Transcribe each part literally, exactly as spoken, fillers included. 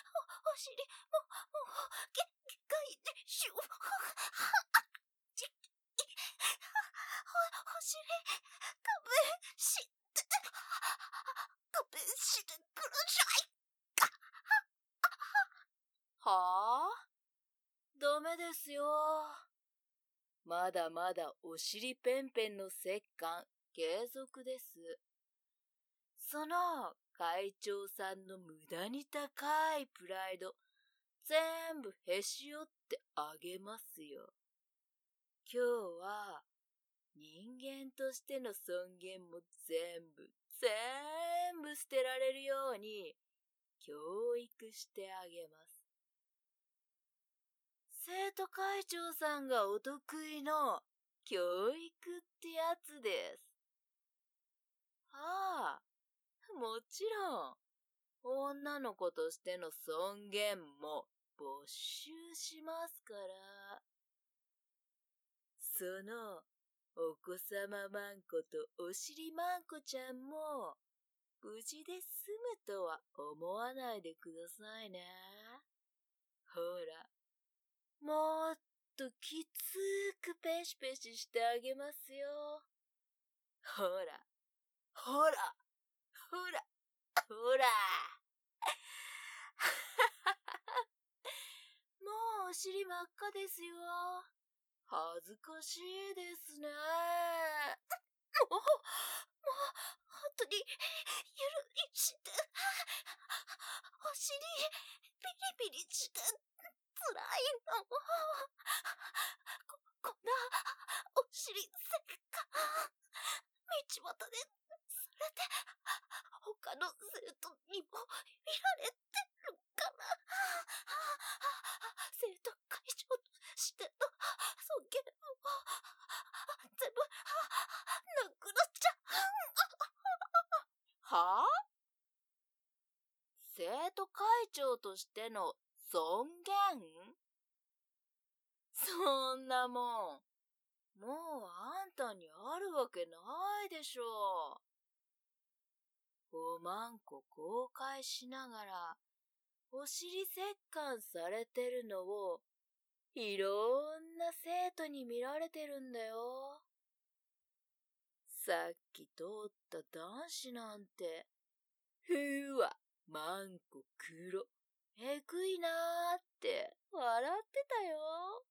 お尻、もう、もう、げ、外でしゅ、お、お尻、勘弁して、勘弁してください。 はあ？ダメですよ。まだまだおしりペンペンの折檻継続です。その会長さんの無駄に高いプライド全部へし折ってあげますよ。今日は人間としての尊厳も全部全部捨てられるように教育してあげます。生徒会長さんがお得意の教育ってやつです。はあ、もちろん女の子としての尊厳も没収しますから。そのお子様マンコとおしりマンコちゃんも無事で済むとは思わないでくださいね。ほら、もっときつーくペシペシしてあげますよ。ほら、ほら、ほら、ほら。もうお尻真っ赤ですよ。恥ずかしいですね。もう、 もう、本当に、許して。お尻、ピリピリして、辛いの。こ、こんな、お尻せっか、道端で、されて、他の生徒にも見られてるから、生徒会長としての尊厳を全部なくなっちゃう。 はあ？生徒会長としての尊厳？そんなもん、もうあんたにあるわけないでしょう。おまんこ公開しながら、お尻折檻されてるのを、いろんな生徒に見られてるんだよ。さっき通った男子なんて、ふわ、マンコ黒、えぐいなーって笑ってたよ。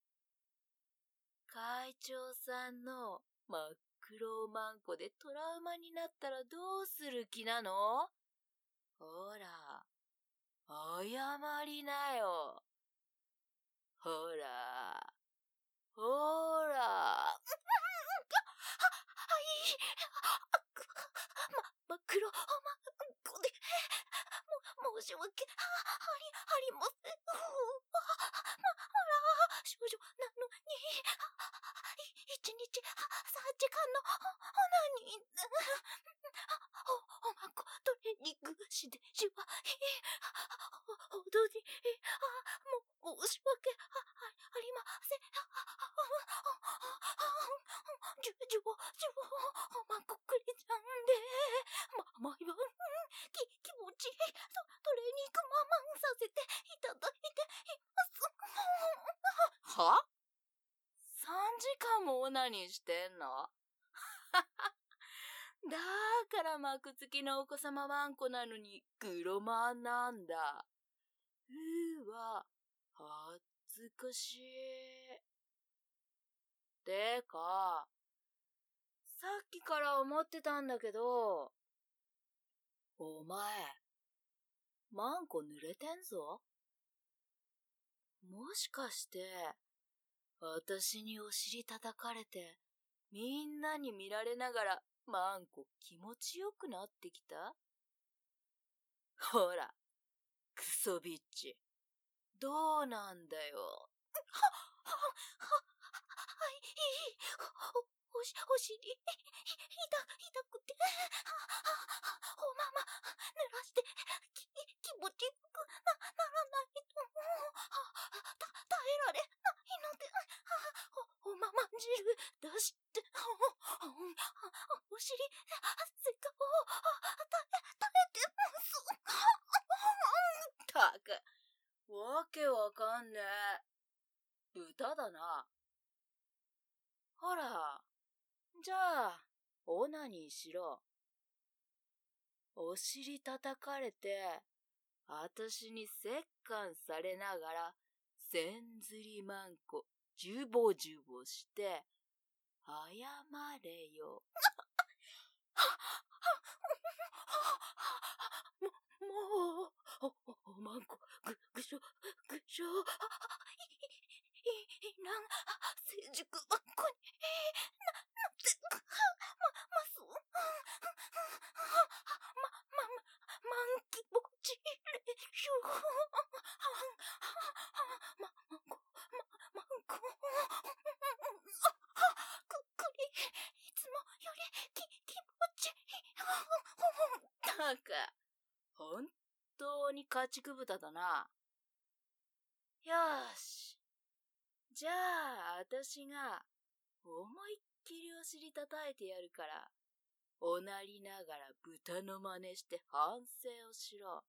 会長さんの真っ黒マンコでトラウマになったらどうする気なの？ほら、謝りなよ。ほら、ほら。は、はい。ま、真っ黒マンコで、も、申し訳あり、ありません。ま、ほら、少女なのに、一日三時間のオナニー、お、おまんこトレーニングしてしまい、ほどに、もう申し訳ありません。じゅ、じゅぼ、じゅぼ、おまんこくれちゃんで、ま、毎晩、き、気持ちいいト、トレーニングママンさせていただいています。は？ さん 時間もオナニーしてんの？だから幕付きのお子様ワンコなのに黒マンなんだ。うーわ、恥ずかしい。てか、さっきから思ってたんだけど、お前、マンコ濡れてんぞ。もしかして、私にお尻叩かれて、みんなに見られながらマンコ気持ちよくなってきた？ほら、クソビッチ。どうなんだよ。は、は、は、はい、お、おし、お尻、い、いた、痛くて、おまま、濡らして、き、気持ちよくな、ならないと、た、耐えられないので、お、おまま汁出して、お、お、お尻、せっかく、耐え、耐えてます。たく、わけわかんねえ。豚だな。ほら、じゃあ、オナニーしろ。お尻叩かれて、あたしに折檻されながら、千釣りまんこ、ジュボジュボして、謝れよ。も、もう、お、お、おまんこ、ぐ、ぐしょ、ぐしょ、い、い、いらん、成熟まんこに、な、なって、ま、ますま、ま、まんきぼちれしょ、ま、まんこ、ま、まんこ、く、くり、いつもより、き、気持ちいい。たか、本当に家畜豚だな。よーし。じゃあ、あたしが、思いっきりお尻叩いてやるから、おなりながら豚の真似して反省をしろ。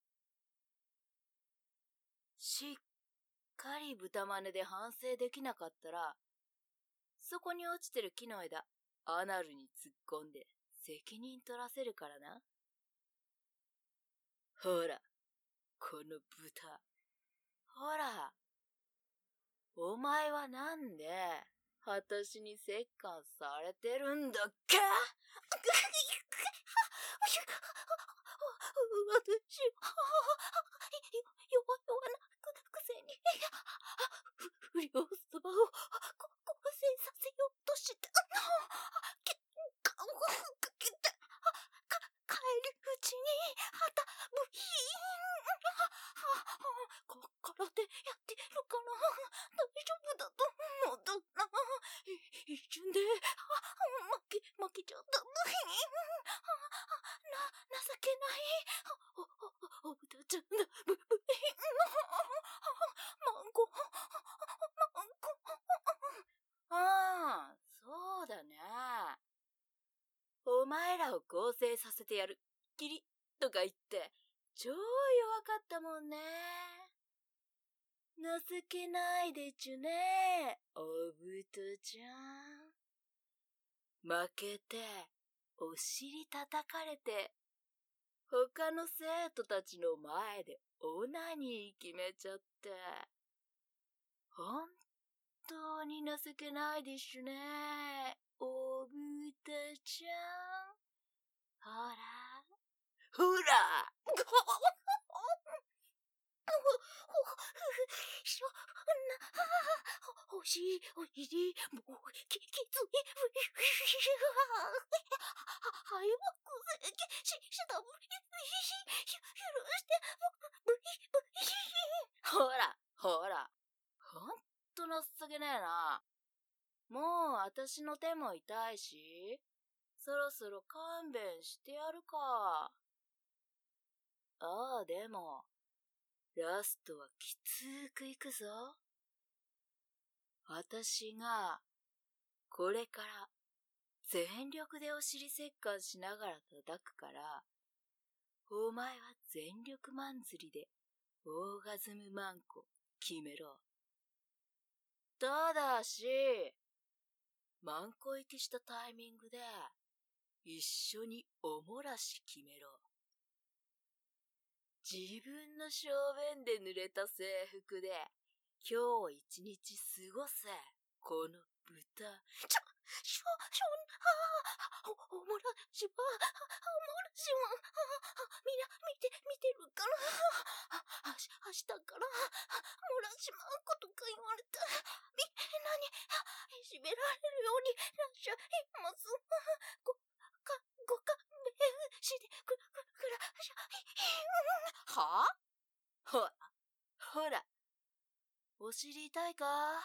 しっかり豚真似で反省できなかったら、そこに落ちてる木の枝、アナルに突っ込んで責任取らせるからな。ほら、この豚。ほら、お前はなんで、私に折檻されてるんだっけ？私、弱々なくせに、不良様を構成させようとして、結果をかけて、帰り討ちに、はた部品、心でやってるから大丈夫だと思うだな。一瞬で負け、負けちゃった部品。な、情けない。お、お、お、おぶたちゃんだ。部品。マンコ、マンコ。ああ、そうだね。お前らを合成させてやる。キリとか言って、超弱かったもんね。情けないでちゅね、おぶとちゃん。負けて、お尻叩かれて、他の生徒たちの前でオナニー決めちゃって。本当に情けないでしゅね、おぶたちゃん。ほら、ほらしょ、な、おし、おしり、もう、き、きつい、はよく、し、したぶり、許して、ぶい、ぶい。ほら、ほら、ほんと情けねえな。もう、あたしの手も痛いし、そろそろ勘弁してやるか。ああ、でも、ラストはきつーくいくぞ。あたしが、これから全力でお尻折檻しながら叩くから、お前は全力マン釣りでオーガズムマンコ決めろ。ただし、マンコ行きしたタイミングで、一緒におもらし決めろ。自分の小便で濡れた制服で、今日一日過ごせ、この豚。ちょ、しょ、しょ、ああ、お、おもらしは、おもらしは、みんな、見て、見てるから、あ、し、明日から、もらしまんことか言われた。みんなに、いじめられるようになっちゃいます。ご、か、ご勘弁してく、く、くらっしゃい。はぁ？ほら、ほら、お尻痛いか？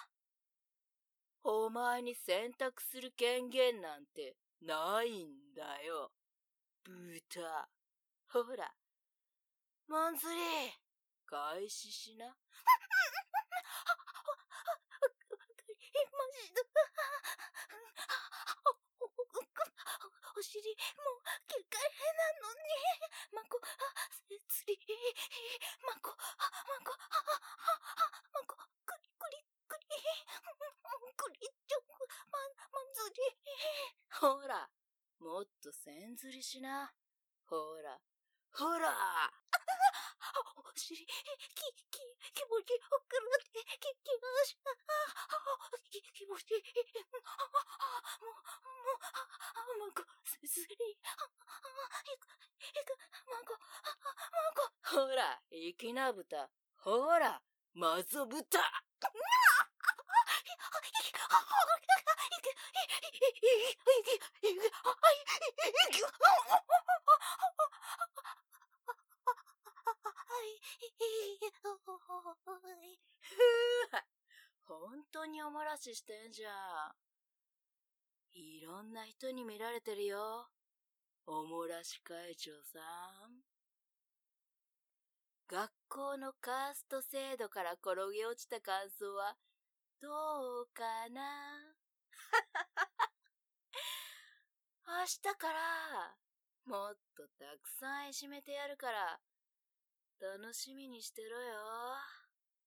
お前に選択する権限なんてないんだよ、豚。ほら、マンスリー、開始しな。わかりました。お尻、もう、結界なのに。マンコ、せつり、マンコ、マンコ、 ほら、もっと線ずりしな。ほら、ほら。 お尻、き、き、気持ちよくなってき、きました。き、気持ちいい。もう、もう、マンコ、せすり。いく、いく、マンコ、マンコ。 ほら、粋な豚。ほら、マゾ豚。ほんとにおもらししてんじゃん。いろんな人に見られてるよ。おもらし会長さん。学校のカースト制度から転げ落ちた感想はどうかな。明日からもっとたくさんいじめてやるから楽しみにしてろよ。